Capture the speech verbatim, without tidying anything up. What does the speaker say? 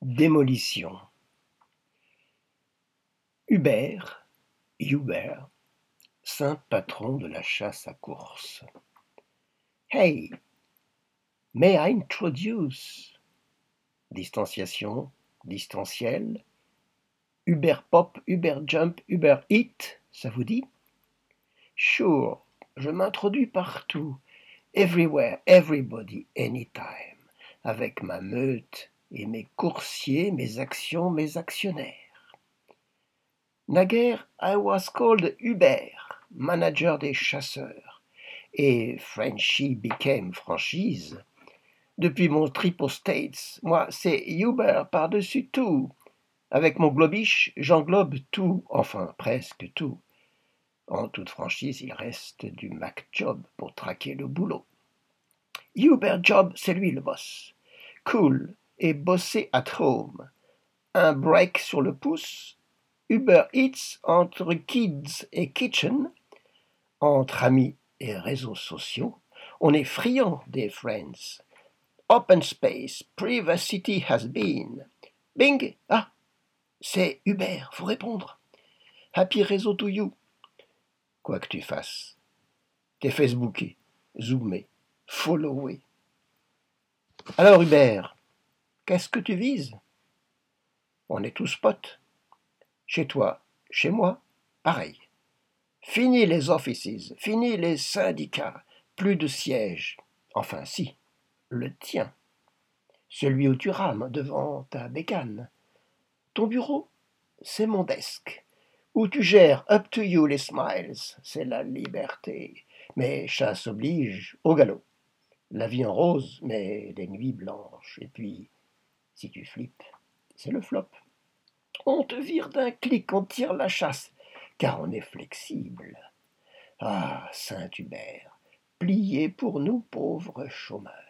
Démolition. Hubert, Hubert, saint patron de la chasse à course. Hey, may I introduce? Distanciation, distanciel. Uber Pop, Uber Jump, Uber Eat, ça vous dit? Sure, je m'introduis partout, everywhere, everybody, anytime, avec ma meute et mes coursiers, mes actions, mes actionnaires. Naguère, I was called Hubert, manager des chasseurs, et Frenchy became franchise. Depuis mon trip aux States, moi, c'est Hubert par-dessus tout. Avec mon globish, j'englobe tout, enfin presque tout. En toute franchise, il reste du Mac Job pour traquer le boulot. Hubert Job, c'est lui le boss. Cool et bossé at home. Un break sur le pouce. Uber Eats entre kids et kitchen. Entre amis et réseaux sociaux. On est friand des friends. Open space, privacity has been. Bing! Ah! C'est Hubert, faut répondre. Happy réseau to you. Quoi que tu fasses, t'es Facebooké, zoomé, followé. Alors Hubert, qu'est-ce que tu vises? On est tous potes. Chez toi, chez moi, pareil. Fini les offices, fini les syndicats, plus de sièges. Enfin si, le tien. Celui où tu rames devant ta bécane. Ton bureau, c'est mon desk. Où tu gères up to you les smiles, c'est la liberté. Mais chasse oblige, au galop. La vie en rose, mais les nuits blanches. Et puis, si tu flippes, c'est le flop. On te vire d'un clic, on tire la chasse, car on est flexible. Ah, Saint-Hubert, pliez pour nous pauvres chômeurs.